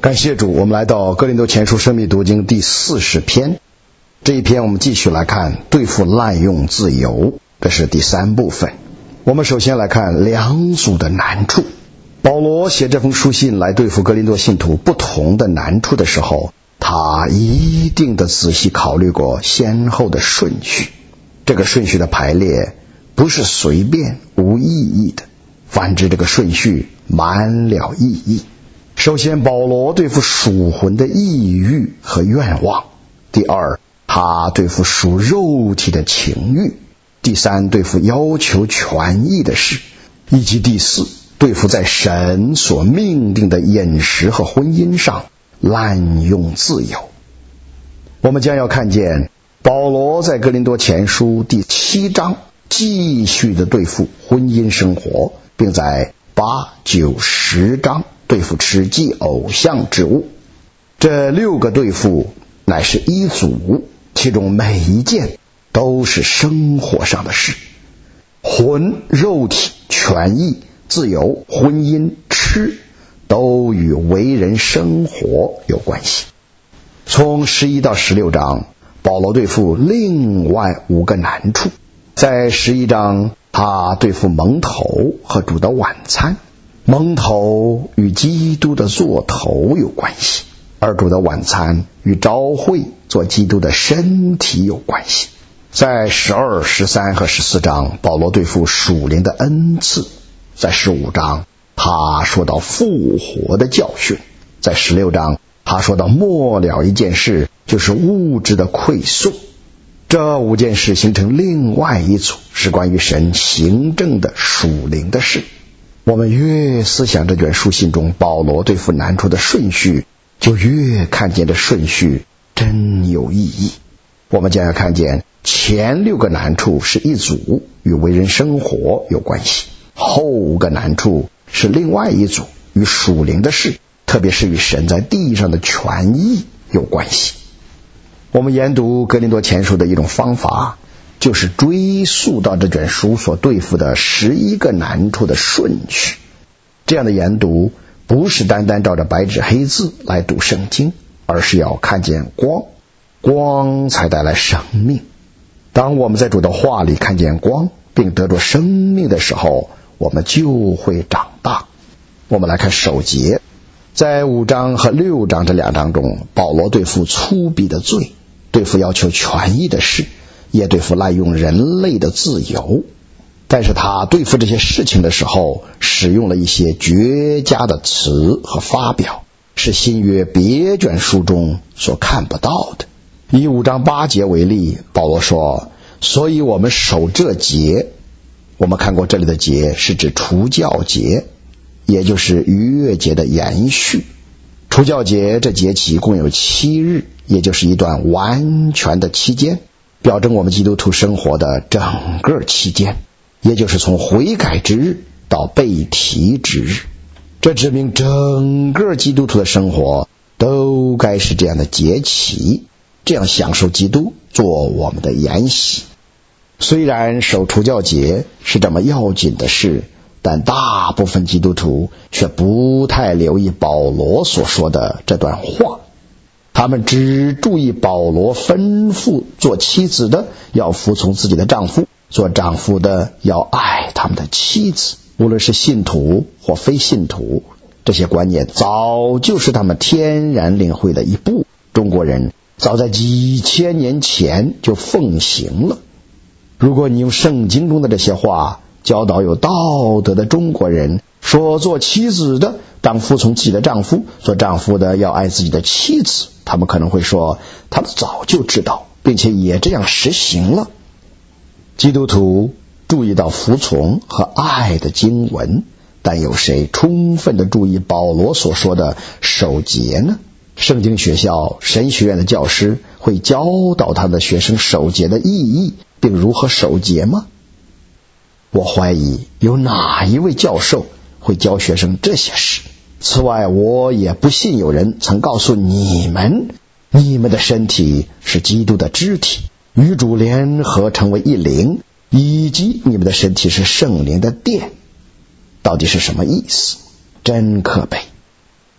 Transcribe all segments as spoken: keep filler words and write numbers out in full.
感谢主，我们来到哥林多前书生命读经第四十篇。这一篇我们继续来看对付滥用自由，这是第三部分。我们首先来看两组的难处。保罗写这封书信来对付哥林多信徒不同的难处的时候，他一定的仔细考虑过先后的顺序。这个顺序的排列不是随便无意义的，反之这个顺序满了意义。首先，保罗对付属魂的意欲和愿望；第二，他对付属肉体的情欲；第三，对付要求权益的事；以及第四，对付在神所命定的饮食和婚姻上滥用自由。我们将要看见保罗在哥林多前书第七章继续的对付婚姻生活，并在八、九、十章对付吃祭偶像之物。这六个对付乃是一组，其中每一件都是生活上的事。魂、肉体、权益、自由、婚姻、吃都与为人生活有关系。从十一到十六章，保罗对付另外五个难处。在十一章，他对付蒙头和主的晚餐。蒙头与基督的座头有关系，而主的晚餐与召会做基督的身体有关系。在十二、十三和十四章，保罗对付属灵的恩赐。在十五章，他说到复活的教训。在十六章，他说到末了一件事，就是物质的馈送。这五件事形成另外一组，是关于神行政的属灵的事。我们越思想这卷书信中保罗对付难处的顺序，就越看见这顺序真有意义。我们将要看见前六个难处是一组，与为人生活有关系；后五个难处是另外一组，与属灵的事，特别是与神在地上的权益有关系。我们研读哥林多前书的一种方法，就是追溯到这卷书所对付的十一个难处的顺序。这样的研读不是单单照着白纸黑字来读圣经，而是要看见光，光才带来生命。当我们在主的话里看见光，并得着生命的时候，我们就会长大。我们来看守节。在五章和六章这两章中，保罗对付粗鄙的罪，对付要求权益的事，也对付滥用人类的自由。但是他对付这些事情的时候，使用了一些绝佳的词和发表，是新约别卷书中所看不到的。以五章八节为例，保罗说，所以我们守这节。我们看过这里的节是指除酵节，也就是逾越节的延续。除酵节这节期共有七日，也就是一段完全的期间，表征我们基督徒生活的整个期间，也就是从悔改之日到被提之日。这指明整个基督徒的生活都该是这样的节期，这样享受基督做我们的筵席。虽然守除酵节是这么要紧的事，但大部分基督徒却不太留意保罗所说的这段话。他们只注意保罗吩咐做妻子的要服从自己的丈夫，做丈夫的要爱他们的妻子。无论是信徒或非信徒，这些观念早就是他们天然领会的一部。中国人早在几千年前就奉行了。如果你用圣经中的这些话教导有道德的中国人，说做妻子的当服从自己的丈夫，做丈夫的要爱自己的妻子，他们可能会说他们早就知道，并且也这样实行了。基督徒注意到服从和爱的经文，但有谁充分的注意保罗所说的守节呢？圣经学校神学院的教师会教导他的学生守节的意义并如何守节吗？我怀疑有哪一位教授会教学生这些事。此外，我也不信有人曾告诉你们，你们的身体是基督的肢体，与主联合成为一灵，以及你们的身体是圣灵的殿。到底是什么意思？真可悲。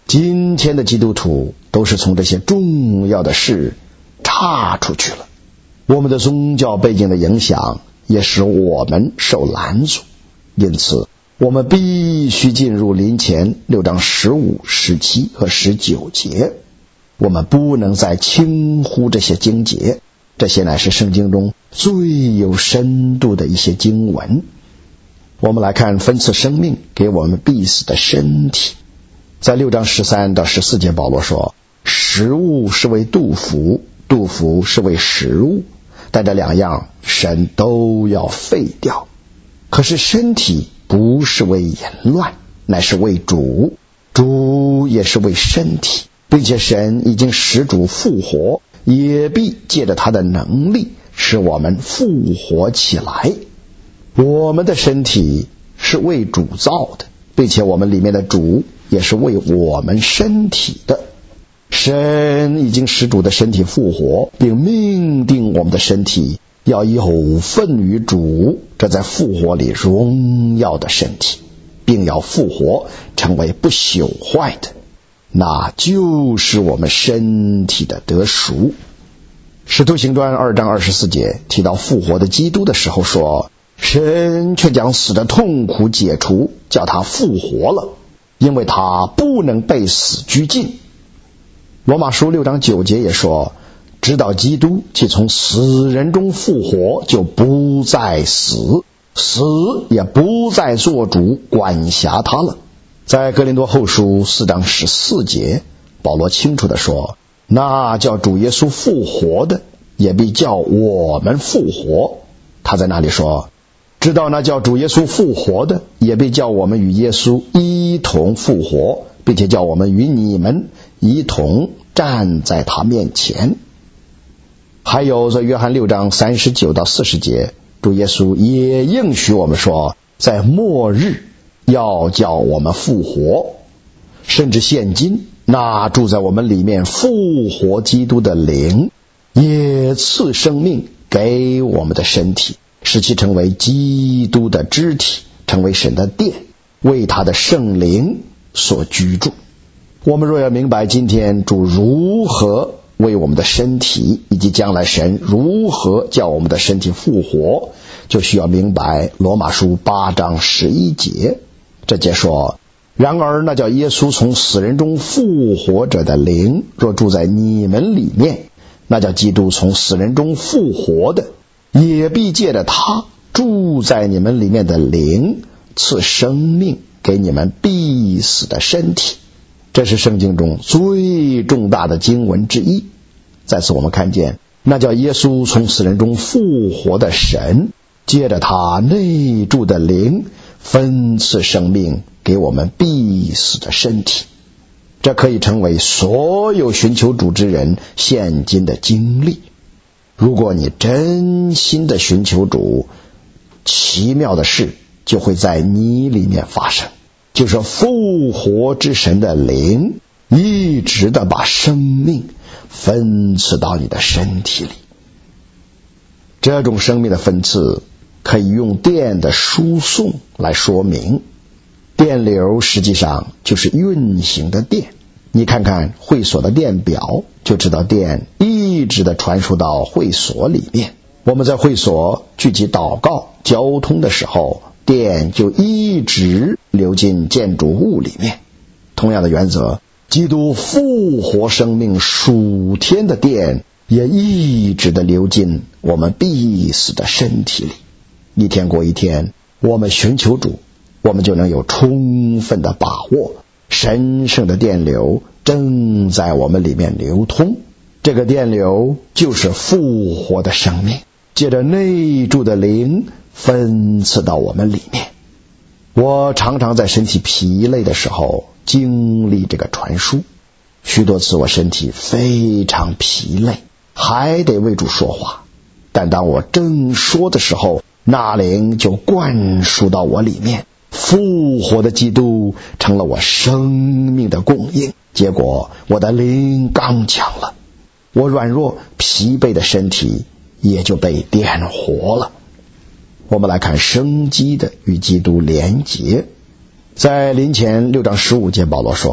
今天的基督徒都是从这些重要的事岔出去了。我们的宗教背景的影响也使我们受拦阻，因此我们必须进入林前六章十五、十七和十九节。我们不能再轻忽这些经节，这些乃是圣经中最有深度的一些经文。我们来看分赐生命给我们必死的身体。在六章十三到十四节，保罗说，食物是为肚腹，肚腹是为食物，但这两样神都要废掉。可是身体不是为淫乱，乃是为主，主也是为身体，并且神已经使主复活，也必借着他的能力使我们复活起来。我们的身体是为主造的，并且我们里面的主也是为我们身体的。神已经使主的身体复活，并命定我们的身体要有份于主，这在复活里荣耀的身体，并要复活成为不朽坏的，那就是我们身体的得赎。使徒行传二章二十四节提到复活的基督的时候说，神却将死的痛苦解除，叫他复活了，因为他不能被死拘禁。罗马书六章九节也说，直到基督既从死人中复活，就不再死，死也不再做主管辖他了。在哥林多后书四章十四节，保罗清楚地说，那叫主耶稣复活的，也必叫我们复活。他在那里说，知道那叫主耶稣复活的，也必叫我们与耶稣一同复活，并且叫我们与你们一同站在他面前。还有在约翰六章三十九到四十节，主耶稣也应许我们说，在末日要叫我们复活，甚至现今那住在我们里面复活基督的灵也赐生命给我们的身体，使其成为基督的肢体，成为神的殿，为他的圣灵所居住。我们若要明白今天主如何为我们的身体，以及将来神如何叫我们的身体复活，就需要明白罗马书八章十一节。这节说，然而那叫耶稣从死人中复活者的灵若住在你们里面，那叫基督从死人中复活的，也必借着他住在你们里面的灵赐生命给你们必死的身体。这是圣经中最重大的经文之一。在此我们看见，那叫耶稣从死人中复活的神，借着他内住的灵分赐生命给我们必死的身体。这可以成为所有寻求主之人现今的经历。如果你真心的寻求主，奇妙的事就会在你里面发生，就是复活之神的灵一直的把生命分赐到你的身体里。这种生命的分赐可以用电的输送来说明。电流实际上就是运行的电，你看看会所的电表，就知道电一直的传输到会所里面。我们在会所聚集祷告交通的时候，电就一直流进建筑物里面。同样的原则，基督复活生命属天的电也一直的流进我们必死的身体里。一天过一天，我们寻求主，我们就能有充分的把握，神圣的电流正在我们里面流通。这个电流就是复活的生命，借着内住的灵分赐到我们里面。我常常在身体疲累的时候经历这个传输，许多次我身体非常疲累，还得为主说话，但当我正说的时候，那灵就灌输到我里面，复活的基督成了我生命的供应，结果我的灵刚强了，我软弱疲惫的身体也就被点活了。我们来看生机的与基督连结。在林前六章十五节，保罗说，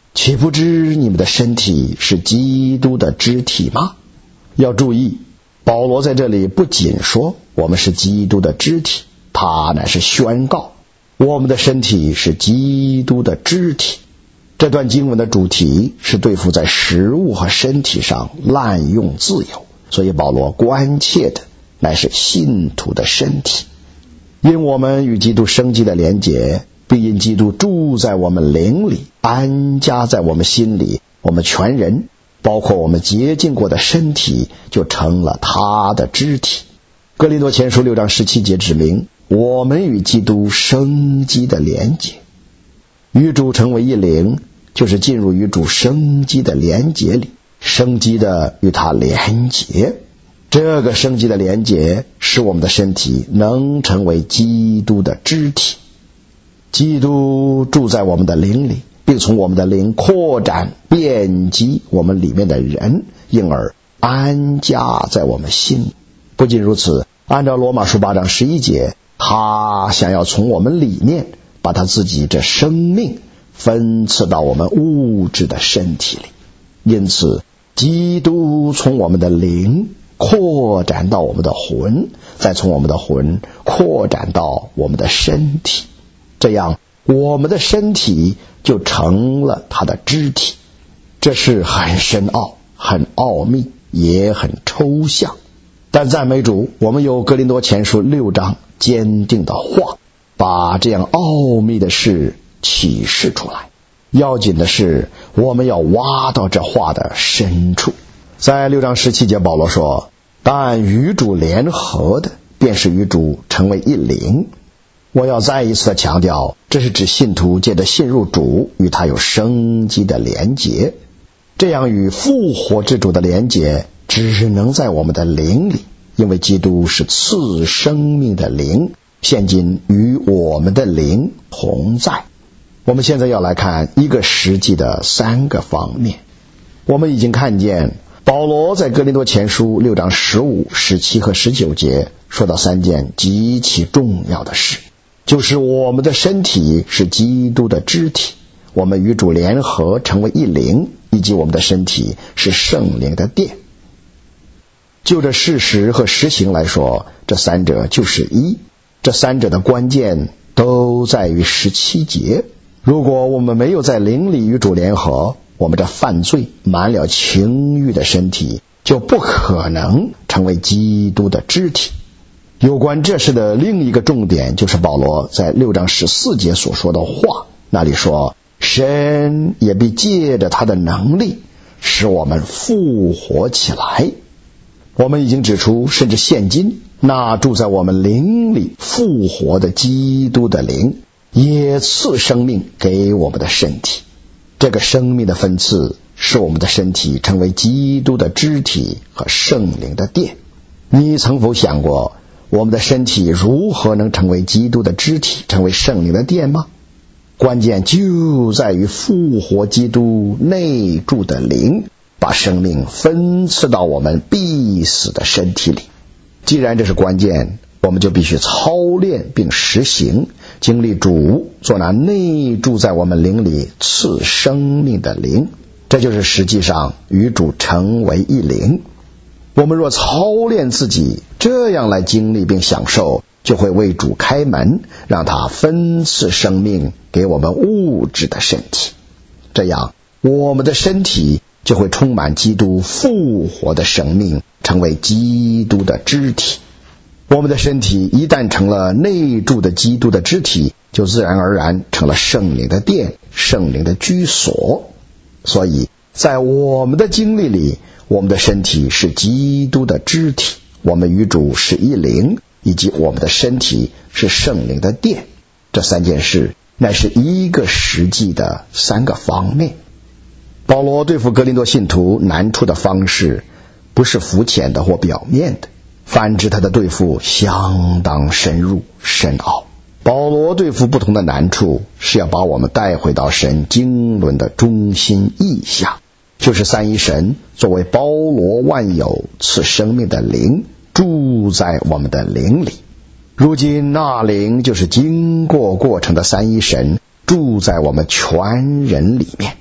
岂不知你们的身体是基督的肢体吗？要注意，保罗在这里不仅说我们是基督的肢体，他乃是宣告我们的身体是基督的肢体。这段经文的主题是对付在食物和身体上滥用自由，所以保罗关切的乃是信徒的身体。因我们与基督生机的连结，并因基督住在我们灵里，安家在我们心里，我们全人，包括我们洁净过的身体，就成了他的肢体。哥林多前书六章十七节指明，我们与基督生机的连结，与主成为一灵，就是进入与主生机的连结里，生机的与他连结。这个生机的连结使我们的身体能成为基督的肢体。基督住在我们的灵里，并从我们的灵扩展遍及我们里面的人，因而安家在我们心里。不仅如此，按照罗马书八章十一节，他想要从我们里面把他自己这生命分赐到我们物质的身体里。因此基督从我们的灵扩展到我们的魂，再从我们的魂扩展到我们的身体，这样我们的身体就成了他的肢体。这是很深奥、很奥秘，也很抽象。但赞美主，我们有哥林多前书六章坚定的话，把这样奥秘的事启示出来。要紧的是，我们要挖到这话的深处。在六章十七节，保罗说，但与主联合的，便是与主成为一灵。我要再一次的强调，这是指信徒借着信入主，与他有生机的连结。这样与复活之主的连结，只能在我们的灵里，因为基督是赐生命的灵，现今与我们的灵同在。我们现在要来看一个实际的三个方面。我们已经看见保罗在哥林多前书六章十五、十七和十九节说到三件极其重要的事，就是我们的身体是基督的肢体，我们与主联合成为一灵，以及我们的身体是圣灵的殿。就这事实和实行来说，这三者就是一。这三者的关键都在于十七节。如果我们没有在灵里与主联合，我们这犯罪满了情欲的身体就不可能成为基督的肢体。有关这事的另一个重点，就是保罗在六章十四节所说的话，那里说，神也必借着他的能力使我们复活起来。我们已经指出，甚至现今那住在我们灵里复活的基督的灵，也赐生命给我们的身体。这个生命的分赐使我们的身体成为基督的肢体和圣灵的殿。你曾否想过，我们的身体如何能成为基督的肢体，成为圣灵的殿吗？关键就在于复活基督内住的灵，把生命分赐到我们必死的身体里。既然这是关键，我们就必须操练并实行，经历主做那内住在我们灵里赐生命的灵，这就是实际上与主成为一灵。我们若操练自己这样来经历并享受，就会为主开门，让他分赐生命给我们物质的身体。这样我们的身体就会充满基督复活的生命，成为基督的肢体。我们的身体一旦成了内住的基督的肢体，就自然而然成了圣灵的殿，圣灵的居所。所以在我们的经历里，我们的身体是基督的肢体，我们与主是一灵，以及我们的身体是圣灵的殿。这三件事乃是一个实际的三个方面。保罗对付哥林多信徒难处的方式不是肤浅的或表面的，反之他的对付相当深入深奥。保罗对付不同的难处，是要把我们带回到神经纶的中心意象，就是三一神作为包罗万有赐生命的灵，住在我们的灵里。如今那灵就是经过过程的三一神，住在我们全人里面。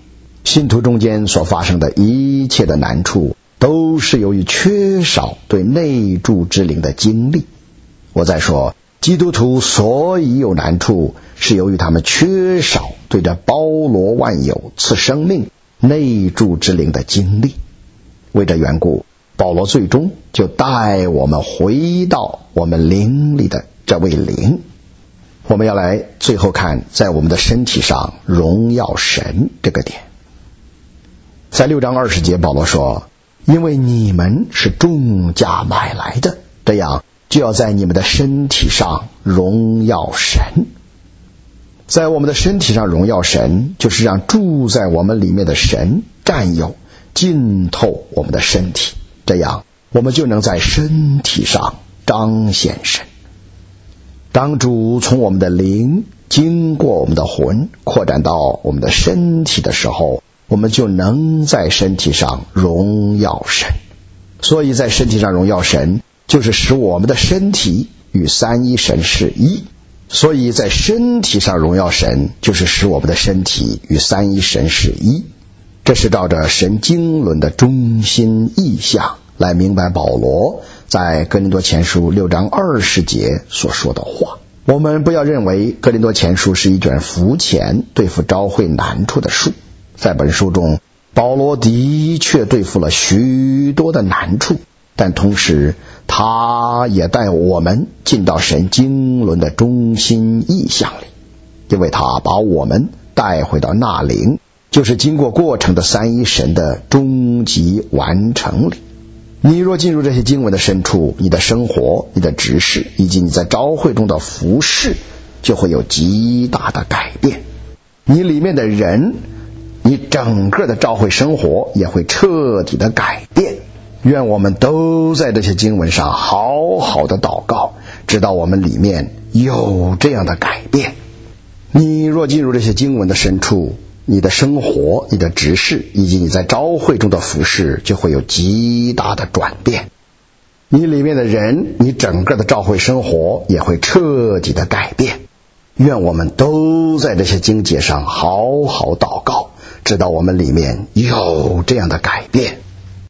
信徒中间所发生的一切的难处，都是由于缺少对内住之灵的经历。我再说，基督徒所以有难处，是由于他们缺少对这包罗万有赐生命内住之灵的经历。为这缘故，保罗最终就带我们回到我们灵里的这位灵。我们要来最后看在我们的身体上荣耀神这个点。在六章二十节，保罗说，因为你们是重价买来的，这样就要在你们的身体上荣耀神。在我们的身体上荣耀神，就是让住在我们里面的神占有浸透我们的身体，这样我们就能在身体上彰显神。当主从我们的灵经过我们的魂扩展到我们的身体的时候，我们就能在身体上荣耀神。所以在身体上荣耀神，就是使我们的身体与三一神是一。所以在身体上荣耀神，就是使我们的身体与三一神是一。这是照着神经纶的中心意象来明白保罗在哥林多前书六章二十节所说的话。我们不要认为哥林多前书是一卷浮浅对付召会难处的书，在本书中保罗的确对付了许多的难处，但同时他也带我们进到神经纶的中心意象里，因为他把我们带回到那灵，就是经过过程的三一神的终极完成里。你若进入这些经文的深处，你的生活、你的执事以及你在召会中的服事就会有极大的改变。你里面的人，你整个的召会生活也会彻底的改变。愿我们都在这些经文上好好的祷告，直到我们里面有这样的改变。你若进入这些经文的深处，你的生活、你的执事以及你在召会中的服事就会有极大的转变。你里面的人，你整个的召会生活也会彻底的改变。愿我们都在这些经节上好好祷告，直到我们里面有这样的改变。